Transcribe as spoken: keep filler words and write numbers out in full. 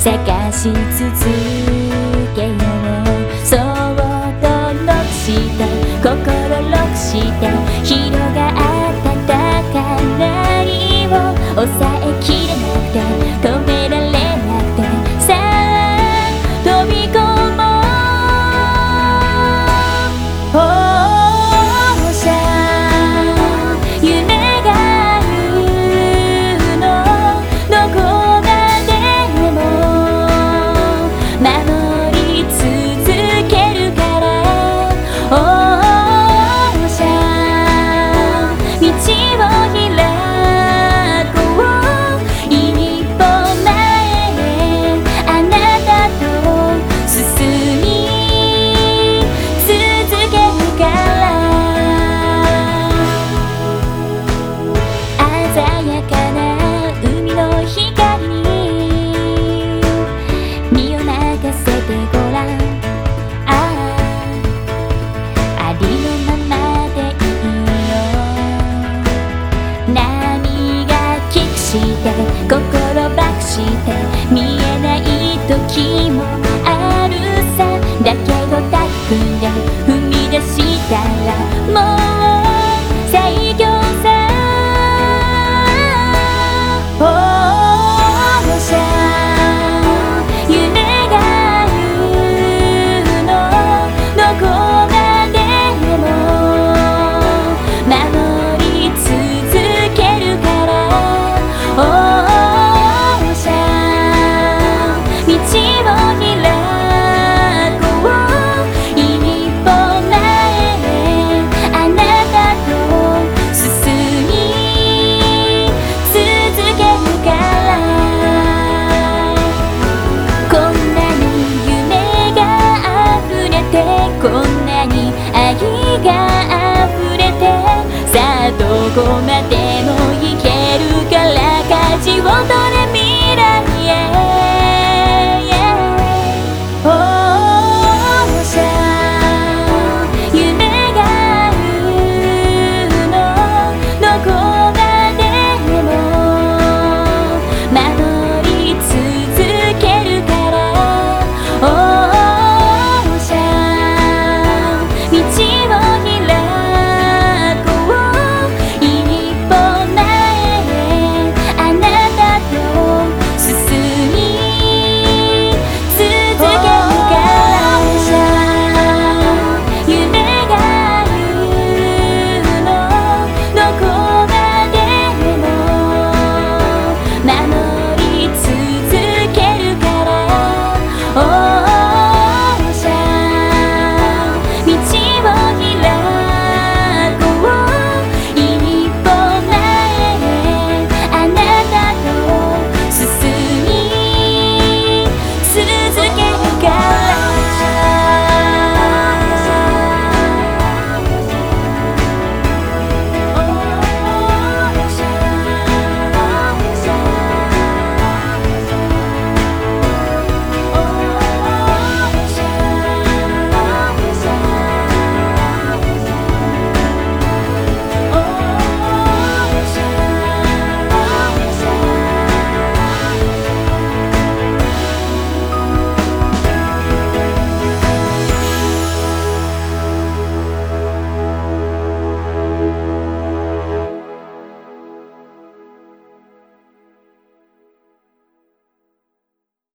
探し続けよう。そっとロックして心ロックして広がった高鳴りを抑えきれなくて止められなくてさあ飛び込もう。放射夢があるのどこまでも守り続けるから放射道を開こう。一歩前へあなたと進み続けるから鮮やかな海の光に身を任せてごらん。ああありのままでいいよ。波がキックして心